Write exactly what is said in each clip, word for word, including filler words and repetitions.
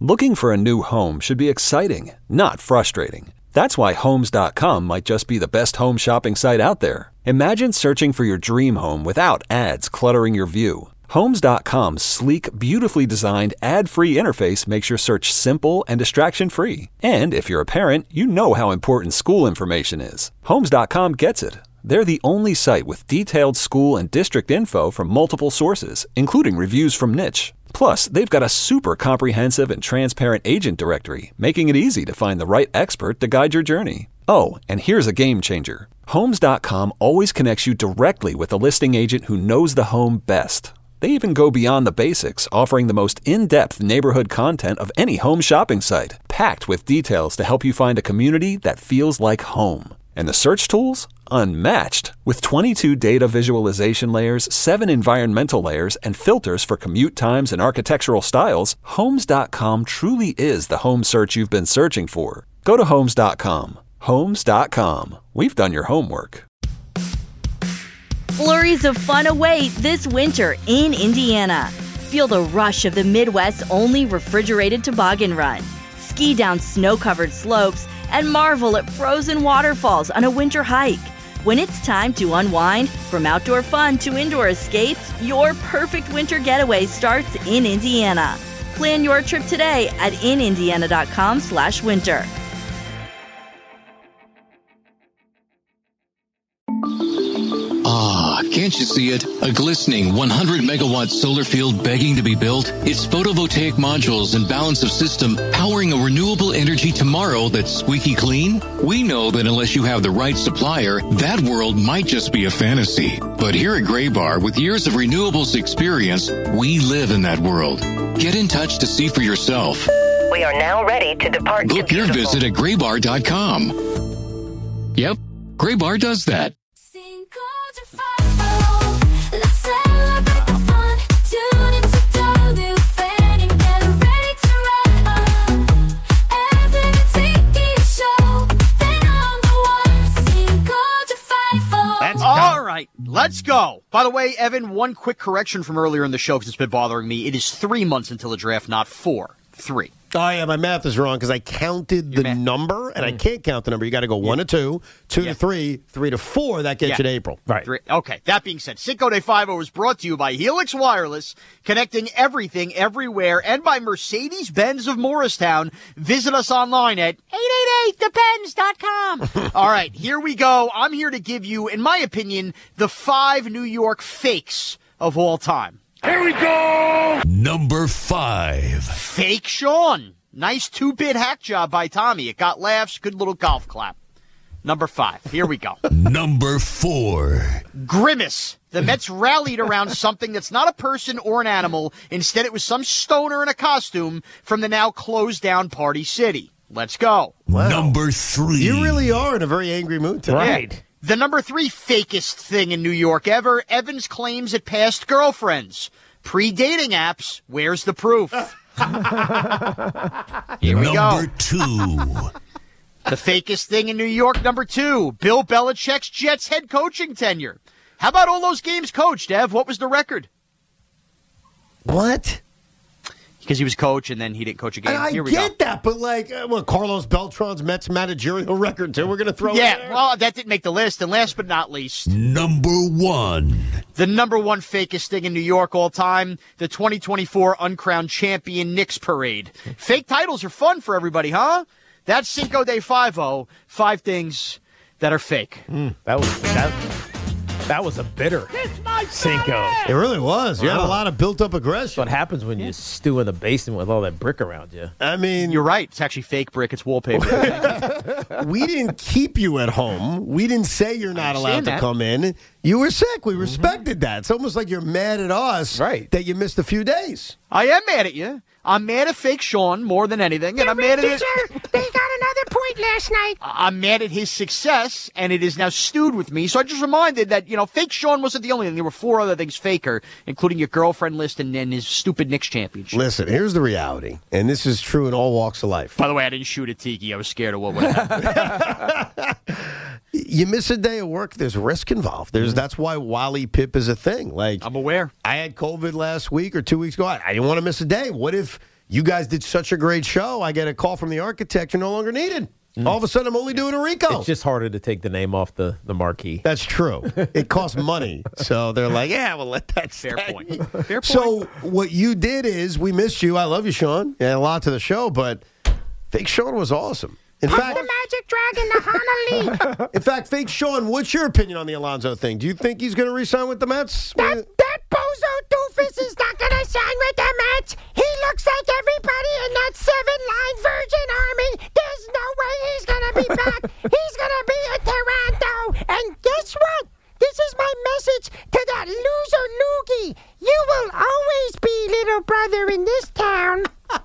Looking for a new home should be exciting, not frustrating. That's why Homes dot com might just be the best home shopping site out there. Imagine searching for your dream home without ads cluttering your view. Homes dot com's sleek, beautifully designed, ad-free interface makes your search simple and distraction-free. And if you're a parent, you know how important school information is. Homes dot com gets it. They're the only site with detailed school and district info from multiple sources, including reviews from Niche. Plus, they've got a super comprehensive and transparent agent directory, making it easy to find the right expert to guide your journey. Oh, and here's a game changer. Homes dot com always connects you directly with a listing agent who knows the home best. They even go beyond the basics, offering the most in-depth neighborhood content of any home shopping site, packed with details to help you find a community that feels like home. And the search tools? Unmatched. With twenty-two data visualization layers, seven environmental layers, and filters for commute times and architectural styles, Homes dot com truly is the home search you've been searching for. Go to Homes dot com. Homes dot com. We've done your homework. Flurries of fun await this winter in Indiana. Feel the rush of the Midwest's only refrigerated toboggan run. Ski down snow-covered slopes and marvel at frozen waterfalls on a winter hike. When it's time to unwind, from outdoor fun to indoor escapes, your perfect winter getaway starts in Indiana. Plan your trip today at in indiana dot com slash winter. Ah, can't you see it? A glistening one hundred megawatt solar field begging to be built? Its photovoltaic modules and balance of system powering a renewable energy tomorrow that's squeaky clean? We know that unless you have the right supplier, that world might just be a fantasy. But here at Graybar, with years of renewables experience, we live in that world. Get in touch to see for yourself. We are now ready to depart. Book to your visit at graybar dot com. Yep, Graybar does that. All right, let's go. By the way, Evan, one quick correction from earlier in the show because it's been bothering me. It is three months until the draft, not four. Three. Oh, yeah, my math is wrong because I counted the number, and mm. I can't count the number. You got to go yeah. one to two, two yeah. to three, three to four. That gets yeah. you to April. Right. Three. Okay, that being said, Cinco de Five-O was brought to you by Helix Wireless, connecting everything, everywhere, and by Mercedes-Benz of Morristown. Visit us online at eight eight eight the benz dot com. All right, here we go. I'm here to give you, in my opinion, the five New York fakes of all time. Here we go! Number five. Fake Sean. Nice two-bit hack job by Tommy. It got laughs. Good little golf clap. Number five. Here we go. Number four. Grimace. The Mets rallied around something that's not a person or an animal. Instead, it was some stoner in a costume from the now closed-down Party City. Let's go. Wow. Number three. You really are in a very angry mood today. Right. Yeah. The number three fakest thing in New York ever, Evans claims it passed girlfriends. Pre-dating apps, where's the proof? Here we go. Number two. The fakest thing in New York, number two, Bill Belichick's Jets head coaching tenure. How about all those games coached, Ev? What was the record? What? Because he was coach and then he didn't coach a game. I, I Here we get go. that, but like, uh, well, Carlos Beltran's Mets managerial record too. We're going to throw. Yeah, it there. well, that didn't make the list. And last but not least, number one, the number one fakest thing in New York all time, the twenty twenty-four uncrowned champion Knicks parade. Fake titles are fun for everybody, huh? That's Cinco de Five-O. Five things that are fake. Mm, that was that. That was a bitter Cinco. It really was. You wow. had a lot of built-up aggression. That's what happens when yeah. you stew in the basement with all that brick around you. I mean... You're right. It's actually fake brick. It's wallpaper. We didn't keep you at home. We didn't say you're not allowed that. to come in. You were sick. We respected mm-hmm. that. It's almost like you're mad at us right. that you missed a few days. I am mad at you. I'm mad at fake Sean more than anything. And I'm mad at it. They got another point last night. I'm mad at his success, and it is now stewed with me. So I just reminded that, you know, fake Sean wasn't the only thing. There were four other things faker, including your girlfriend list and, and his stupid Knicks championship. Listen, here's the reality, and this is true in all walks of life. By the way, I didn't shoot at Tiki. I was scared of what would happen. You miss a day of work, there's risk involved. There's mm-hmm. That's why Wally Pip is a thing. Like I'm aware. I had COVID last week or two weeks ago. I, I didn't want to miss a day. What if you guys did such a great show. I get a call from the architect. You're no longer needed. Mm. All of a sudden, I'm only doing a Rico. It's just harder to take the name off the, the marquee. That's true. It costs money. So they're like, yeah, we'll let that stay. Fair point. Fair point. So what you did is, we missed you. I love you, Sean. And a lot to the show, but Fake Sean was awesome. In Put fact, the Magic Dragon to Honolulu. in fact, Fake Sean, what's your opinion on the Alonzo thing? Do you think he's going to re-sign with the Mets? That, that bozo doofus is not going to sign with the Mets. He looks like everybody in that seven-line Virgin Army. There's no way he's going to be back. He's going to be in Toronto. And guess what? This is my message to that loser Loogie. You will always be little brother in this town.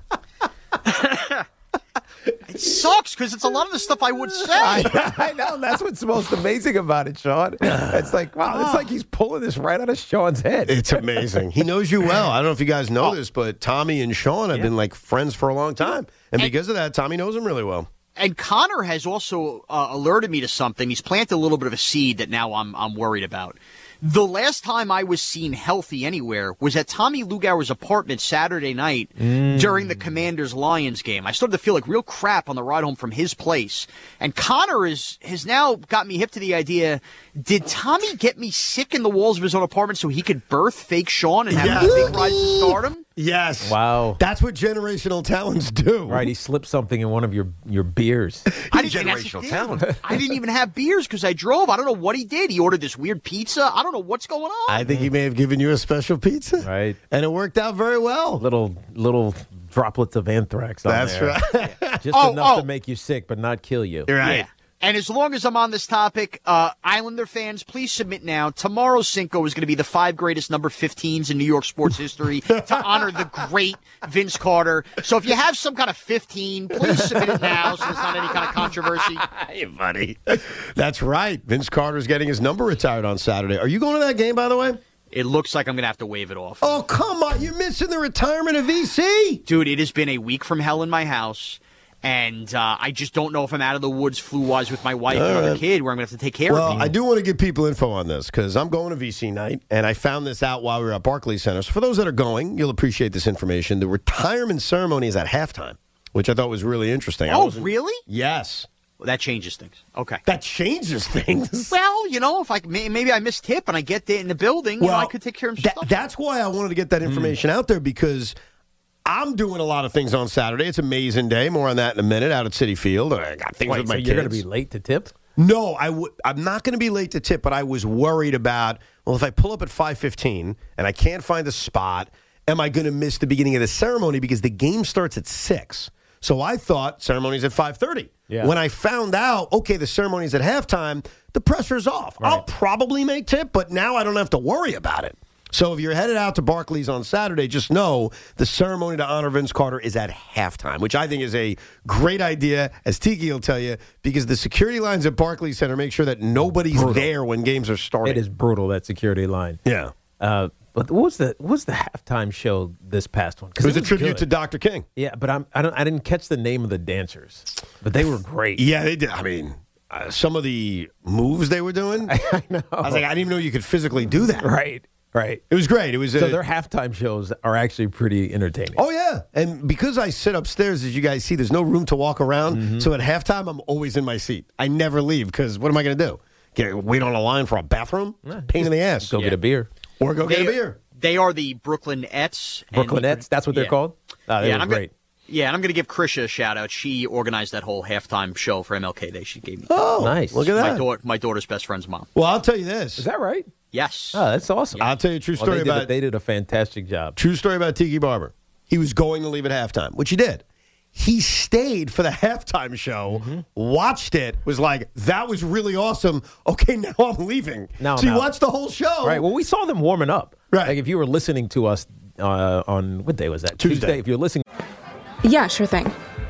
It sucks because it's a lot of the stuff I would say. I, I know. That's what's most amazing about it, Sean. It's like, wow, it's like he's pulling this right out of Sean's head. It's amazing. He knows you well. I don't know if you guys know oh. this, but Tommy and Sean have yeah. been like friends for a long time. And, and because of that, Tommy knows him really well. And Connor has also uh, alerted me to something. He's planted a little bit of a seed that now I'm I'm worried about. The last time I was seen healthy anywhere was at Tommy Lugauer's apartment Saturday night mm. during the Commanders-Lions game. I started to feel like real crap on the ride home from his place. And Connor is has now got me hip to the idea, did Tommy get me sick in the walls of his own apartment so he could birth Fake Sean and have yes. a big rise to stardom? Yes. Wow. That's what generational talents do. Right, he slipped something in one of your, your beers. I didn't, generational talent. I didn't even have beers because I drove. I don't know what he did. He ordered this weird pizza. I don't know what's going on. I think he may have given you a special pizza. Right. And it worked out very well. Little little droplets of anthrax on That's there. That's right. Just oh, enough oh. to make you sick, but not kill you. Right. Yeah. And as long as I'm on this topic, uh, Islander fans, please submit now. Tomorrow's Cinco is going to be the five greatest number fifteens in New York sports history to honor the great Vince Carter. So if you have some kind of fifteen, please submit it now so there's not any kind of controversy. Hey, buddy. That's right. Vince Carter's getting his number retired on Saturday. Are you going to that game, by the way? It looks like I'm going to have to wave it off. Oh, come on. You're missing the retirement of V C. Dude, it has been a week from hell in my house. And uh, I just don't know if I'm out of the woods flu-wise with my wife All and other right. kid where I'm going to have to take care well, of me. Well, I do want to give people info on this because I'm going to V C night, and I found this out while we were at Barclays Center. So for those that are going, you'll appreciate this information. The retirement ceremony is at halftime, which I thought was really interesting. Oh, really? Yes. Well, that changes things. Okay. That changes things. Well, you know, if I maybe I miss tip and I get there in the building, well, you know, I could take care of some that, stuff. That's why I wanted to get that information mm. out there because I'm doing a lot of things on Saturday. It's an amazing day. More on that in a minute out at Citi Field. I got things Wait, with my so kids. You're going to be late to tip? No, I w- I'm not going to be late to tip, but I was worried about, well, if I pull up at five fifteen and I can't find a spot, am I going to miss the beginning of the ceremony because the game starts at six? So I thought ceremony's at five thirty. Yeah. When I found out, okay, the ceremony's at halftime, the pressure's off. Right. I'll probably make tip, but now I don't have to worry about it. So if you're headed out to Barclays on Saturday, just know the ceremony to honor Vince Carter is at halftime, which I think is a great idea, as Tiki will tell you, because the security lines at Barclays Center make sure that nobody's brutal. there when games are starting. It is brutal, that security line. Yeah. Uh, but what was the what was the halftime show this past one? It was, it was a tribute good. to Doctor King. Yeah, but I'm, I don't I didn't catch the name of the dancers, but they were great. Yeah, they did. I mean, uh, some of the moves they were doing. I, I know. I was like, I didn't even know you could physically do that. Right. Right. It was great. It was so uh, their halftime shows are actually pretty entertaining. Oh, yeah. And because I sit upstairs, as you guys see, there's no room to walk around. Mm-hmm. So at halftime, I'm always in my seat. I never leave because what am I going to do? Get, wait on a line for a bathroom? Yeah, Pain in the ass. Go yeah. get a beer. Or go they, get a beer. They are the Brooklyn-ettes. Brooklyn-ettes? That's what they're yeah. called? Oh, they yeah, were I'm great. Gonna, yeah, and I'm going to give Krisha a shout-out. She organized that whole halftime show for M L K Day. She gave me Oh, nice. Look at that. My, daughter, my daughter's best friend's mom. Well, I'll tell you this. Is that right? Yes. Oh, that's awesome. I'll tell you a true well, story they did about a, They did a fantastic job. True story about Tiki Barber. He was going to leave at halftime, which he did. He stayed for the halftime show, mm-hmm. watched it, was like, that was really awesome. Okay, now I'm leaving. No, so no. he watched the whole show. Right. Well, we saw them warming up. Right. Like if you were listening to us uh, on, what day was that? Tuesday. Tuesday. If you're listening. Yeah, sure thing.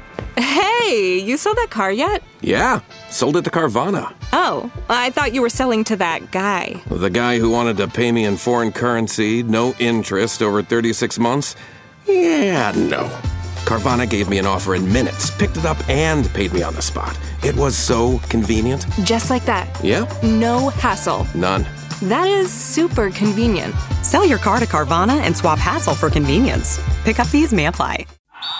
Hey, you sold that car yet? Yeah, sold it to Carvana. Oh, I thought you were selling to that guy. The guy who wanted to pay me in foreign currency, no interest, over thirty-six months? Yeah, no. Carvana gave me an offer in minutes, picked it up, and paid me on the spot. It was so convenient. Just like that. Yeah. No hassle. None. That is super convenient. Sell your car to Carvana and swap hassle for convenience. Pickup fees may apply.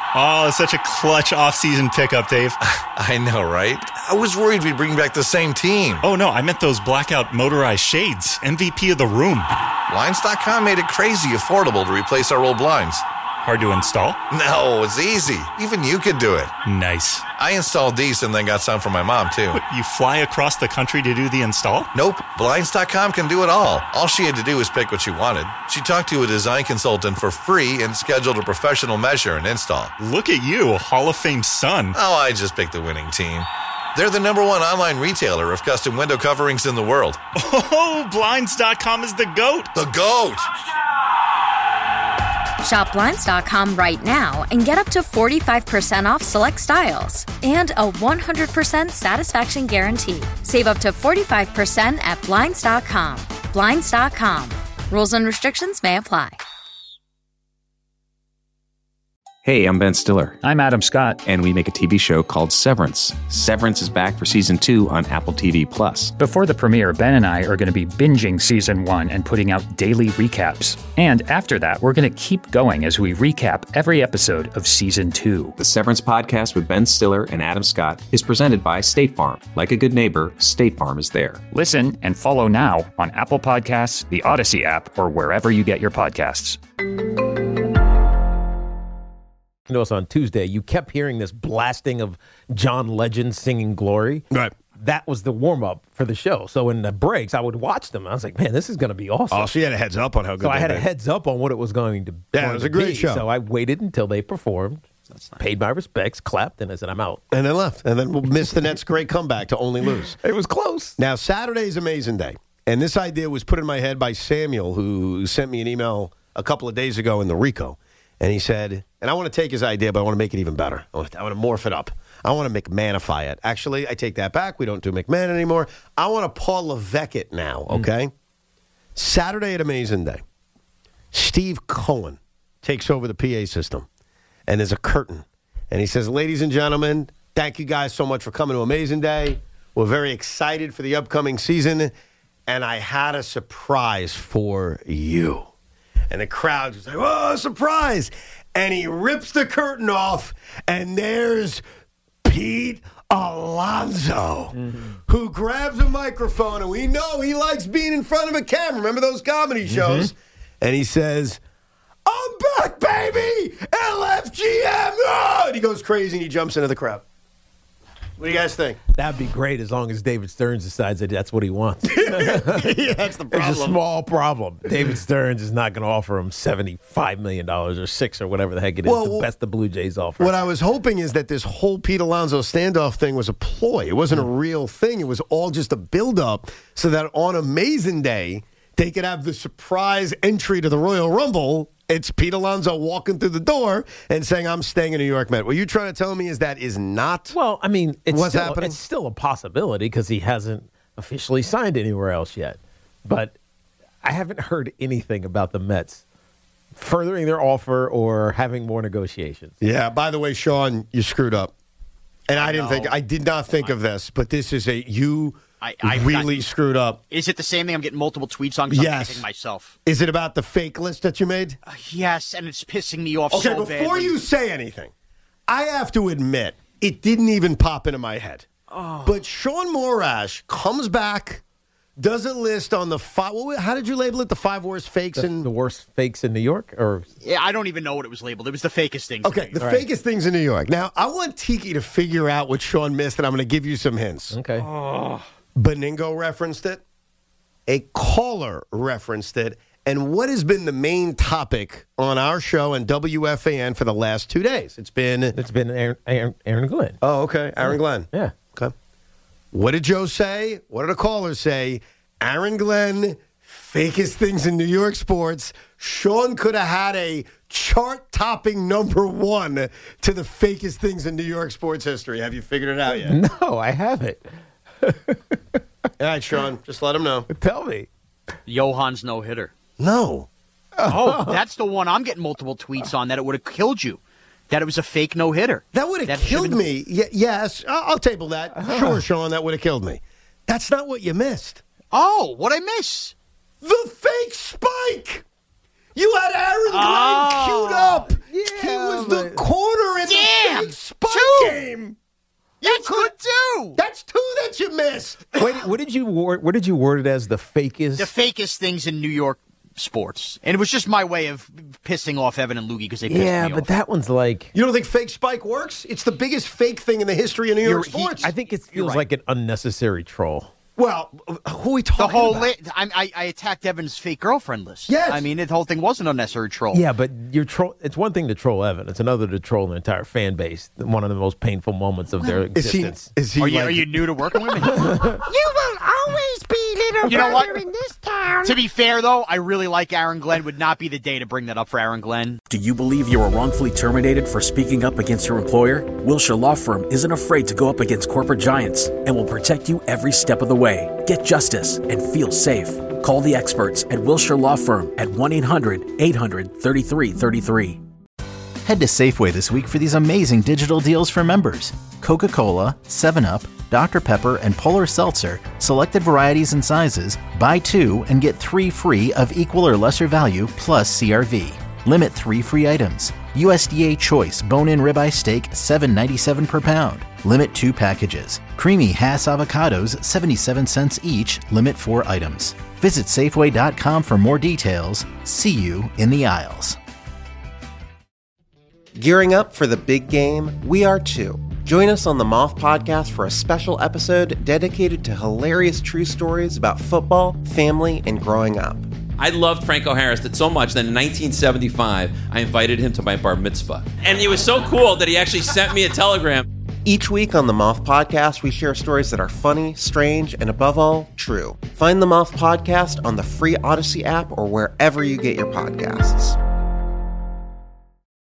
Oh, such a clutch off-season pickup, Dave. I know, right? I was worried we'd bring back the same team. Oh, no, I meant those blackout motorized shades. M V P of the room. Blinds dot com made it crazy affordable to replace our old blinds. Hard to install? No, it's easy. Even you could do it. Nice. I installed these and then got some for my mom, too. What, you fly across the country to do the install? Nope. Blinds dot com can do it all. All she had to do was pick what she wanted. She talked to a design consultant for free and scheduled a professional measure and install. Look at you, a Hall of Fame son. Oh, I just picked the winning team. They're the number one online retailer of custom window coverings in the world. Oh, Blinds dot com is the GOAT. The GOAT! Shop Blinds dot com right now and get up to forty-five percent off select styles and a one hundred percent satisfaction guarantee. Save up to forty-five percent at Blinds dot com. Blinds dot com. Rules and restrictions may apply. Hey, I'm Ben Stiller. I'm Adam Scott. And we make a T V show called Severance. Severance is back for season two on Apple T V Plus. Before the premiere, Ben and I are going to be binging season one and putting out daily recaps. And after that, we're going to keep going as we recap every episode of season two. The Severance podcast with Ben Stiller and Adam Scott is presented by State Farm. Like a good neighbor, State Farm is there. Listen and follow now on Apple Podcasts, the Odyssey app, or wherever you get your podcasts. Notice on Tuesday, you kept hearing this blasting of John Legend singing Glory. Right. That was the warm-up for the show. So in the breaks, I would watch them. I was like, man, this is going to be awesome. Oh, so you had a heads up on how good So I had been. a heads up on what it was going to be. Yeah, it was a great be. show. So I waited until they performed, paid my respects, clapped, and I said, I'm out. And then left. And then we'll miss the Nets' great comeback to only lose. It was close. Now, Saturday's Amazing Day. And this idea was put in my head by Samuel, who sent me an email a couple of days ago in the Rico. And he said, and I want to take his idea, but I want to make it even better. I want to, I want to morph it up. I want to McManify it. Actually, I take that back. We don't do McMahon anymore. I want to Paul Levesque it now, okay? Mm. Saturday at Amazing Day, Steve Cohen takes over the P A system, and there's a curtain. And he says, ladies and gentlemen, thank you guys so much for coming to Amazing Day. We're very excited for the upcoming season, and I had a surprise for you. And the crowd was like, oh, surprise. And he rips the curtain off, and there's Pete Alonso, mm-hmm. who grabs a microphone, and we know he likes being in front of a camera. Remember those comedy shows? Mm-hmm. And he says, I'm back, baby! L F G M! Oh! And he goes crazy, and he jumps into the crowd. What do you guys think? That'd be great as long as David Stearns decides that that's what he wants. Yeah, that's the problem. It's a small problem. David Stearns is not going to offer him seventy-five million dollars or six or whatever the heck it is, well, the best the Blue Jays offer. What I was hoping is that this whole Pete Alonso standoff thing was a ploy. It wasn't mm-hmm. a real thing. It was all just a build-up so that on Amazing Day, they could have the surprise entry to the Royal Rumble. It's Pete Alonso walking through the door and saying, I'm staying in New York, Met. What you're trying to tell me is that is not Well, I mean, it's, what's still, happening? It's still a possibility because he hasn't officially signed anywhere else yet. But I haven't heard anything about the Mets furthering their offer or having more negotiations. Yeah, by the way, Sean, you screwed up. And I, I didn't know. think, I did not think I, of this, but this is a, you I, I really got, screwed up. Is it the same thing I'm getting multiple tweets on because yes. I'm typing myself? Is it about the fake list that you made? Uh, yes, and it's pissing me off okay, so before badly. Before you say anything, I have to admit, it didn't even pop into my head. Oh. But Sean Morash comes back, does a list on the five. How did you label it? The five worst fakes the, in the worst fakes in New York, or yeah, I don't even know what it was labeled. It was the fakest things. Okay, the All fakest right. things in New York. Now I want Tiki to figure out what Sean missed, and I'm going to give you some hints. Okay. Oh. Beningo referenced it. A caller referenced it. And what has been the main topic on our show and W F A N for the last two days? It's been it's been Aaron, Aaron, Aaron Glenn. Oh, okay, Aaron Glenn. Yeah. Okay. What did Joe say? What did the callers say? Aaron Glenn, fakest things in New York sports. Sean could have had a chart-topping number one to the fakest things in New York sports history. Have you figured it out yet? No, I haven't. All right, Sean, just let him know. Tell me. Johan's no-hitter. No. Oh, that's the one I'm getting multiple tweets on, that it would have killed you. That it was a fake no-hitter. That would have killed me. Y- yes, I'll, I'll table that. Uh-huh. Sure, Sean, that would have killed me. That's not what you missed. Oh, what'd I miss? The fake spike. You had Aaron Glenn oh. queued up Yeah, he was the corner in Damn, the Spike two. game. You could too. That's two that you missed. Wait, what did you word, what did you word it as? The fakest? The fakest things in New York sports. And it was just my way of pissing off Evan and Loogie because they pissed yeah, me but off. that one's like... You don't think fake Spike works? It's the biggest fake thing in the history of New York You're- sports. he- I think it feels right. like an unnecessary troll. Well, who are we talking The whole about? li- I, I, I attacked Evan's fake girlfriend list. Yes. I mean, the whole thing was an unnecessary troll. Yeah, but you're troll. It's one thing to troll Evan. It's another to troll the entire fan base. One of the most painful moments of their Is he? existence. Is he? Are you, like- are you new to working with me? You will always be little You know what? brother in this town. To be fair, though, I really like Aaron Glenn. Would not be the day to bring that up for Aaron Glenn. Do you believe you were wrongfully terminated for speaking up against your employer? Wilshire Law Firm isn't afraid to go up against corporate giants and will protect you every step of the way. Get justice and feel safe. Call the experts at Wilshire Law Firm at one eight hundred eight hundred thirty-three thirty-three. Head to Safeway this week for these amazing digital deals for members. Coca-Cola, seven up, Doctor Pepper, and Polar Seltzer, selected varieties and sizes, buy two and get three free of equal or lesser value plus C R V. Limit three free items. U S D A Choice bone-in ribeye steak, seven ninety-seven per pound. Limit two packages. Creamy Hass avocados, seventy-seven cents each. Limit four items. Visit Safeway dot com for more details. See you in the aisles. Gearing up for the big game? We are too. Join us on the Moth Podcast for a special episode dedicated to hilarious true stories about football, family, and growing up. I loved Franco Harris so much that in nineteen seventy-five, I invited him to my bar mitzvah. And it was so cool that he actually sent me a telegram. Each week on the Moth Podcast, we share stories that are funny, strange, and above all, true. Find the Moth Podcast on the free Odyssey app or wherever you get your podcasts.